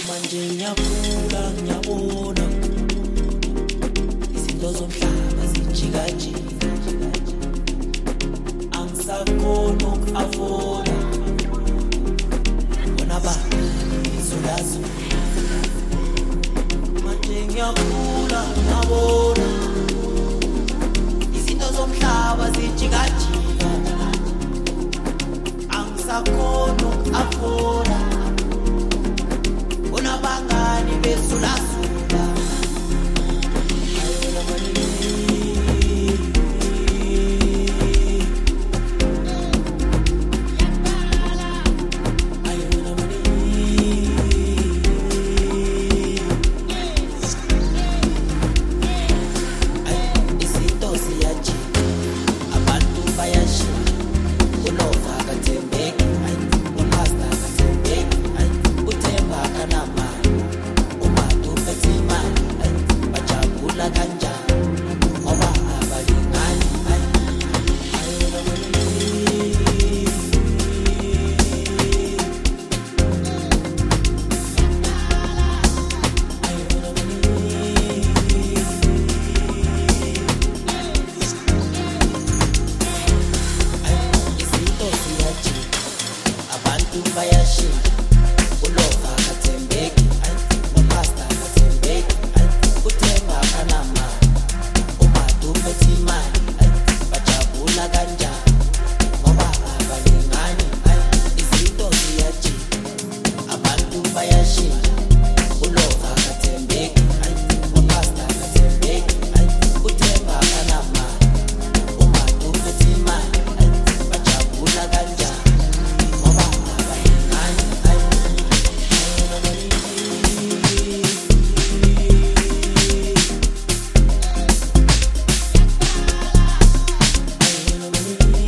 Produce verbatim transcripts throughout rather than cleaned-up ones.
manje ngiyakhula ngiyabona izinto zomhlaba zijikajika angisakhona uku-afforda bona bani izulazula manje ngiyakhula ngiyabona izinto zomhlaba zijikajika angisakhona uku-afforda bona bangani bezulazula ayona manini ayona manini ay izinto ziyajika abantu bayashintsha ulova akathembeki ay umaster akathembeki ay uthemba akanamali umadu uphethe imali ay bajabula kanjani ngoba abalingani ay ayona manini ayona manini ay izinto ziyajika abantu bayashintsha ulova akathembeki ay umaster akathembeki ay uthemba akanamali umadu uphethe imali ay bajabula kanjani ngoba abalingani ay izinto ziyajika abantu bayashintsha ulova akathembeki ay umaster akathembeki ay uthemba akanamali umadu uphethe imali ay bajabula kanjani ngoba abalingani ay ayona manini ayona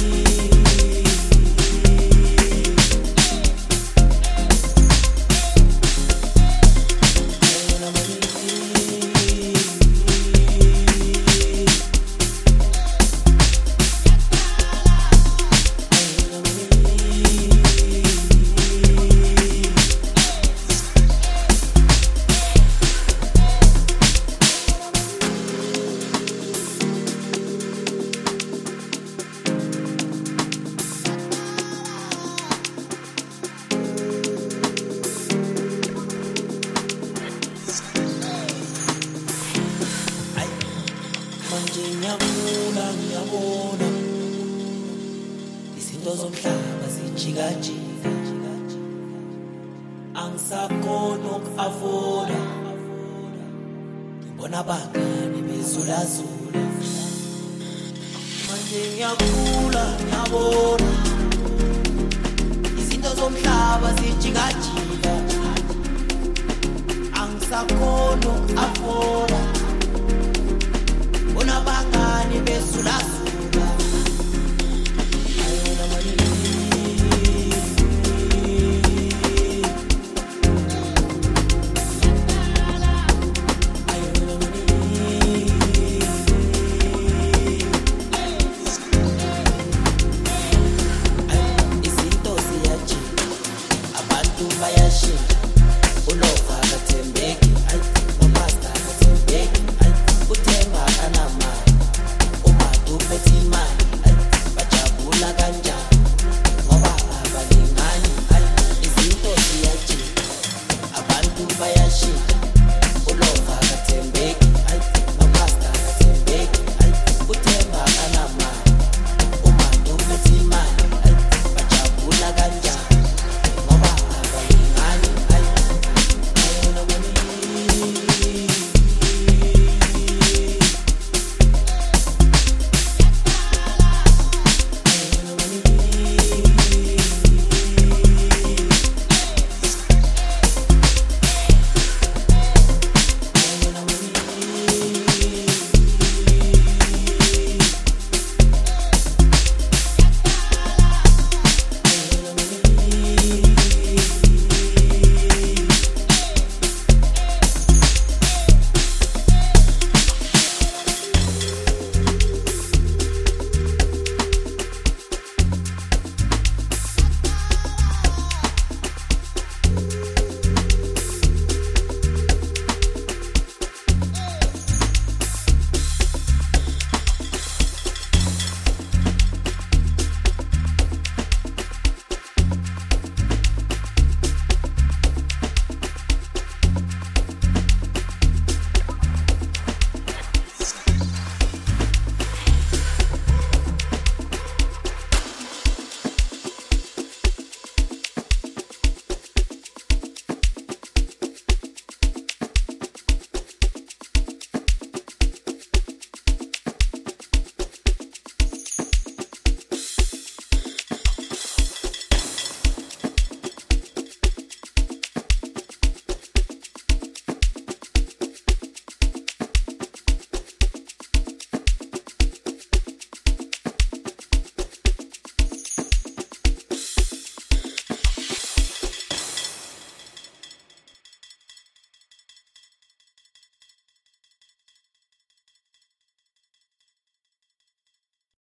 ay manje ngiyakhula ngiyabona izinto zomhlaba zijikajika angisakhona uku-afforda ngibona abangani bezulazula manje ngiyakhula ngiyabona